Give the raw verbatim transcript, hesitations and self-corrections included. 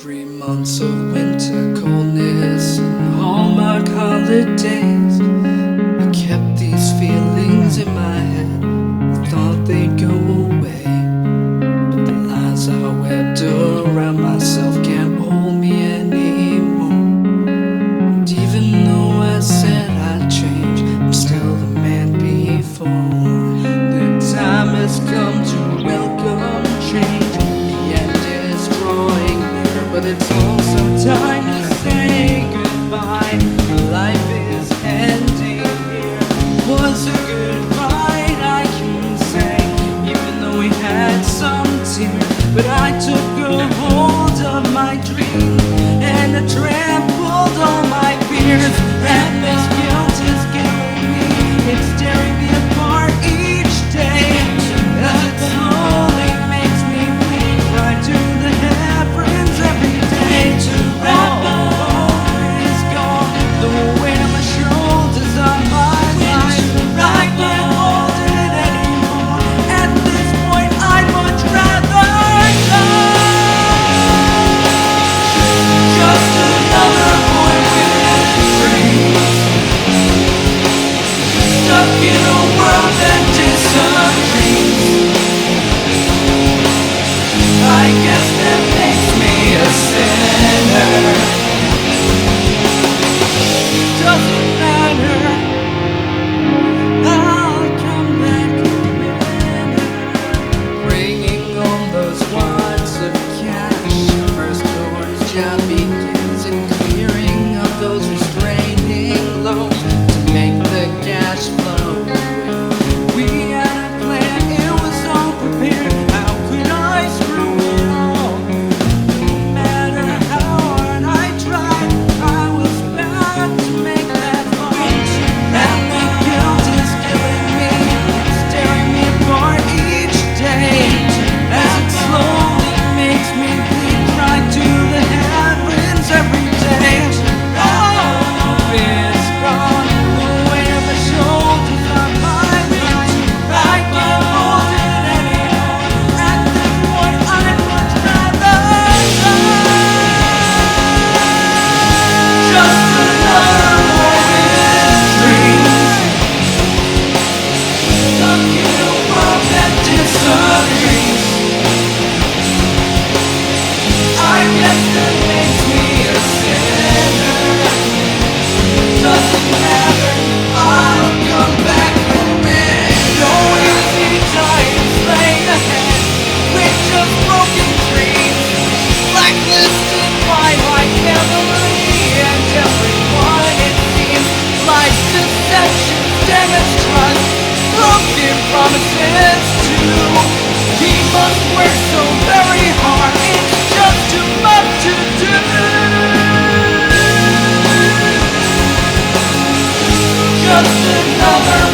Three months of winter coldness and Hallmark holidays. I kept these feelings in my head, I thought they'd go away. But the lies I webbed around myself can't hold me anymore. And even though I said I'd change, I'm still the man before. The time has come to welcome change. The end is drawing near, but it's also time to say goodbye. Life is ending here. Was a good ride, I can say, even though we had some tears. But I took a hold of my dream and I trampled all my fears. And this guilt is killing me, it's tearing me apart each day. As it slowly makes me bleed right to the heavens every day. To wrap up is gone, the weight on my shoulders on my life. I can't hold it anymore. At this point I'd much rather die. Just another boy with dreams, stuck in a world that disagrees. I guess that makes me a sinner. Doesn't matter, I'll come back again. Bringing on those wads of cash, first door's job begins, and clearing up those restraining loans to make the cash flow. We had a plan, it was all prepared. How could I screw it all? No matter how hard I tried, I was bound to make that fall. And the guilt is killing me, it's tearing me apart each day. As it slowly makes me bleed right to the heavens every day. All is gone, the weight of my shoulders on my life. I can't hold it anymore. At this point I'd much rather die. Just another woman's dreams, stuck in a world that disagrees. I guess that makes me a sinner. Doesn't matter, I'll come back from it. No easy times lay ahead, with just broken dreams, blacklisted by my family and everyone it seems. Life's deception, damaged trust, broken promises too. He must work so very hard, it's just too much to do. Just another